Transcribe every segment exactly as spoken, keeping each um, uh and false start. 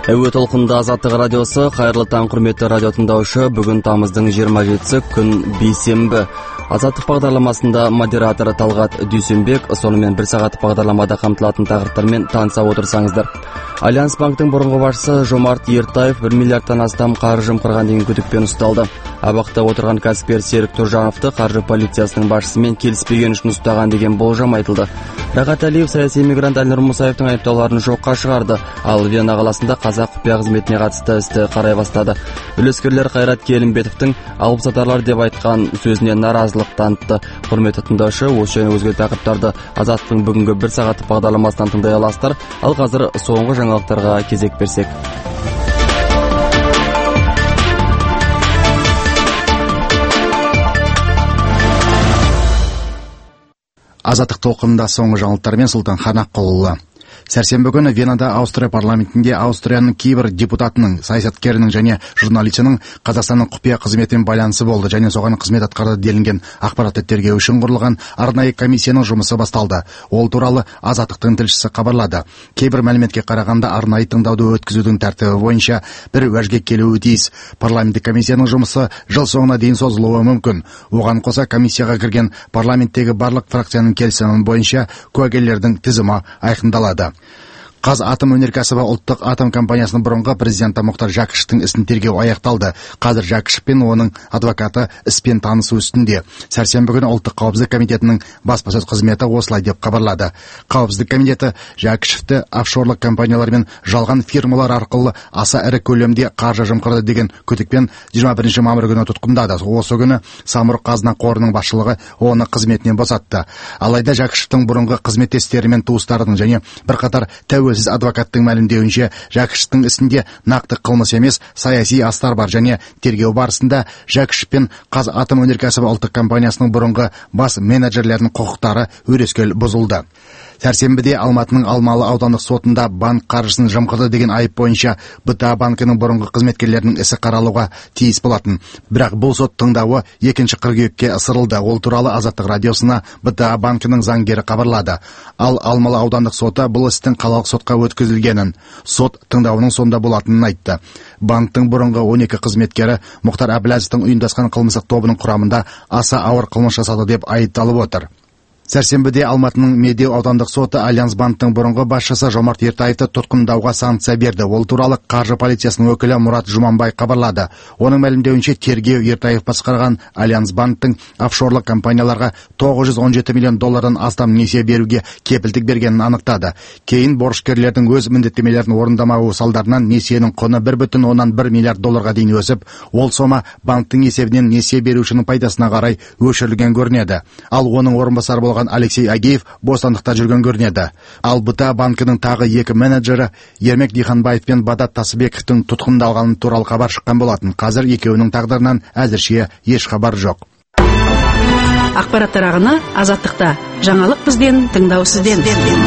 Әуе толқында Азаттық радиосы, қайырлы таң құрметті радио тыңдаушы. Бүгін тамыздың жиырма жетісі күн бейсенбі. Азаттық бағдарламасында модераторы Талғат Дүйсенбек, сонымен бір сағат бағдарламада қамтылатын тақырыптармен таныса отырсаңыздар. Альянс банктың бұрынғы басшысы Жомарт Ертаев бір миллиардтан астам қаржы жымқырған деген күдікпен ұсталды. Абақта отырған кәсіпкер Серік Тұржановты қаржы полициясының басшысымен келіспеген үшін ұстаған деген болжам айтылды. Рахат Әлиев саяси мигрант Әлнұр Мұсаевтың айыптауларын жоққа шығарды, ал Вена қаласында қазақ құпия қызметіне қатысты істі қарай бастады. Үлескерлер Қайрат Келімбетовтің алыпсатарлар деп айтқан сөзіне наразылық танытты. Құрметті тыңдаушы, осы және өзге тақырыптарды Азаттықтың бүгінгі бір сағаттық бағдарламасынан тыңдай аласыздар. Ал қазір соңғы жаңалықтарға кезек берсек. Азаттық толқынында соңғы жаңалықтармен Сұлтан Ханақұлы. Сәрсенбі күні Венада Аустрия парламентінде Аустрияның кейбір депутатының, саясаткерінің және журналистінің Қазақстанның құпия қызметімен байланысы болды және соған қызмет атқарды делінген ақпаратты тергеу үшін құрылған арнайы комиссияның жұмысы басталды. Ол туралы Азаттықтың тілшісі хабарлады. Кейбір мәліметке қарағанда арнайы тыңдауды өткізудің тәртібі бойынша бір уәжге келуі тиіс. Парламенттік комиссияның жұмысы жыл соңына дейін созылуы мүмкін. Оған қоса комиссияға кірген парламенттегі барлық фракцияның келісімі бойынша куәгерлердің тізімі айқындалады. Қазатомөнеркәсібі ұлттық атом компаниясының бұрынғы президенті Мұхтар Жәкішевтің ісін тергеу аяқталды. Қазір Жәкішев пен оның адвокаты іспен танысу үстінде. Сәрсенбі күні ұлттық қауіпсіздік комитетінің баспасөз қызметі осылай деп хабарлады. Қауіпсіздік комитеті Жәкішевті офшорлық компаниялармен жалған фирмалар арқылы аса ірі көлемде қаржы жымқырды деген күдікпен жиырма бірінші мамыр күні тұтқындады. Осы күні Самұрық қазына қорының басшылығы оны қызметінен босатты. Алайда Жәкішевтің бұрынғы қызметтестері мен туыстарының және бірқатар тәуелсіз адвокаттың мәлімдеуінше Жәкішевтің ісінде нақты қылмыс емес, саяси астар бар және тергеу барысында Жәкішев пен Қазатомөнеркәсібі ұлттық компаниясының бұрынғы бас менеджерлерінің құқықтары өрескел бұзылды. Сәрсенбіде Алматының Алмалы аудандық сотында банк қаржысын жымқырды деген айып бойынша БТА банкінің бұрынғы қызметкерлерінің ісі қаралуға тиіс болатын. Бірақ бұл сот тыңдауы екінші қыркүйекке ысырылды. Ол туралы Азаттық радиосына БТА банкінің заңгері хабарлады. Ал Алмалы аудандық соты бұл істің қалалық сотқа өткізілгенін, сот тыңдауының сонда болатынын айтты. Банктың бұрынғы он екі қызметкері Мұхтар Әбіләзовтың ұйымдасқан қылмыстық тобының құрамында аса ауыр қылмыс жасады деп айыпталып отыр. Сәрсенбіде Алматының Медеу аудандық соты Альянс банктың бұрынғы басшысы Жомарт Ертаевты тұтқындауға санкция берді. Ол туралы қаржы полициясының өкілі Мұрат Жұманбай хабарлады. Оның мәлімдеуінше тергеу Ертаев басқарған Альянс банктың офшорлық компанияларға тоғыз жүз он жеті миллион доллардан астам несие беруге кепілдік бергенін анықтады. Кейін борышкерлердің өз міндеттемелерін орындамауы салдарынан несиенің құны бір бүтін оннан бір миллиард долларға дейін өсіп, ол сома банктың есебінен несие берушінің пайдасына қарай өшірілген көрінеді. Ал оның орынбасары болған Алексей Агеев бостандықта жүрген көрінеді. Ал БТА банкінің тағы екі менеджері Ермек Диханбаев пен Бадат Тасыбековтің тұтқындалғаны туралы хабар шыққан болатын. Қазір екеуінің тағдырынан әзірше еш хабар жоқ. Ақпараттар ағыны Азаттықта. Жаңалық бізден, тыңдау сізден.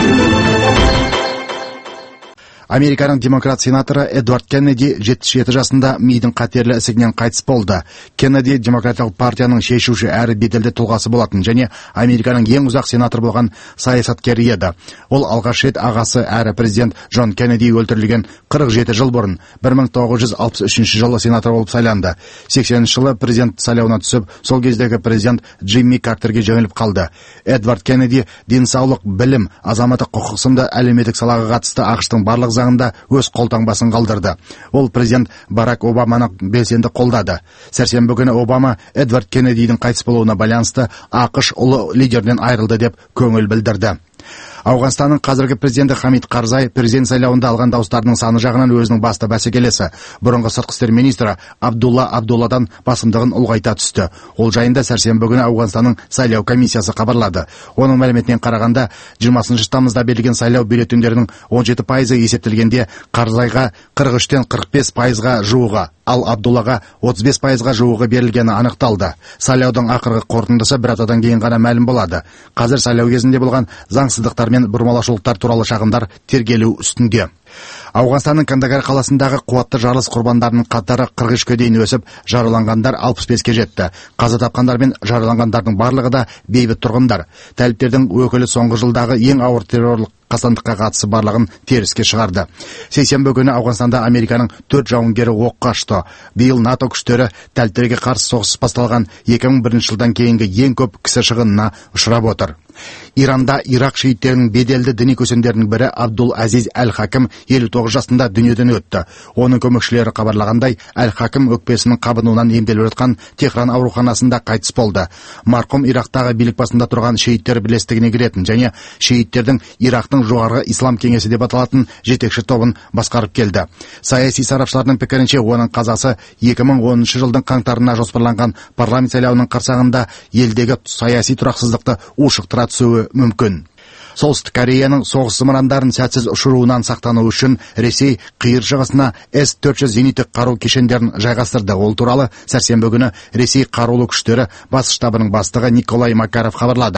Американың демократ сенаторы Эдвард Кеннеди жетпіс жеті жасында мидың қатерлі ісігінен қайтыс болды. Кеннеди демократиялық партияның шешуші әрі беделді тұлғасы болатын және Американың ең ұзақ сенатор болған саясаткер еді. Ол алғаш рет ағасы әрі президент Джон Кеннеди өлтірілген қырық жеті жыл бұрын бір мың тоғыз жүз алпыс үшінші жылы сенатор болып сайланды. сексенінші жылы президент сайлауына түсіп, сол кездегі президент Джимми Картерге жеңіліп қалды. Эдвард Кеннеди денсаулық, білім, азаматтық құқық сынды әлеуметтік салаға қатысты ақш-тың барлық заңында өз қолтаңбасын қалдырды. Ол президент Барак Обаманы белсенді қолдады. Сәрсенбі күні Обама Эдвард Кеннедидің қайтыс болуына байланысты ақш ұлы лидерден айырылды деп көңіл білдірді. Ауғанстанның қазіргі президенті Хамид Карзай президент сайлауында алған дауыстарының саны жағынан өзінің басты бәсекелесі. Бұрынғы сыртқы істер министрі Абдулла Абдулладан басымдығын ұлғайта түсті. Ол жайында сәрсенбі күні Ауғанстанның сайлау комиссиясы хабарлады. Оның мәліметіне қарағанда жиырмасыншы тамызда берілген сайлау бюллетендерінің он жеті пайызы есептелгенде Карзайға қырық үштен қырық бес пайызға жуығы, ал Абдуллаға отыз бес пайызға жуығы берілгені анықталды. Сайлаудың ақырғы қорытындысы бір аптадан кейін ғана мәлім болады. Қазір сайлау кезінде болған заңсыздықтар мен бұрмалаушылықтар туралы шағымдар тергелу үстінде. Ауғанстанның Кандагар қаласындағы қуатты жарылыс құрбандарының қатары қырық үшке дейін өсіп, жараланғандар алпыс беске жетті. Қаза тапқандар мен жараланғандардың барлығы да бейбіт тұрғындар. Тәліптердің өкілі соңғы жылдағы ең ауыр террорлық қастандыққа қатысы барлығын теріске шығарды. Сейсенбі күні Ауғанстанда Американың төрт жауынгері оққа ұшты. Биыл НАТО күштері тәліптерге қарсы соғыс басталған екі мың бірінші жылдан кейінгі ең көп кісі шығынына ұшырап отыр. Иранда Ирақ шииттерінің беделді діни көсемдерінің бірі Абдул Азиз Әл-Хаким елу тоғыз жасында дүниеден өтті. Оның көмекшілері хабарлағандай, Әл-Хаким өкпесінің қабынуынан емделіп жатқан Техран ауруханасында қайтыс болды. Марқұм Ирақтағы билік басында тұрған шииттер бірлестігіне кіретін және шииттердің Ирақтың жоғарғы ислам кеңесі деп аталатын жетекші тобын басқарып келді. Саяси сарапшылардың пікірінше, оның қазасы екі мың оныншы жылдың қаңтарына жоспарланған парламент сайлауының қарсаңында елдегі саяси тұрақсыздықты ушықтыра түсуі мүмкін. Солтүстік Кореяның соғыс зымырандарын сәтсіз ұшыруынан сақтану үшін Ресей қиыр шығысына эс төрт жүз зениттік қару кешендерін жайғастырды. Ол туралы сәрсенбі күні Ресей қарулы күштері бас штабының бастығы Николай Макаров хабарлады.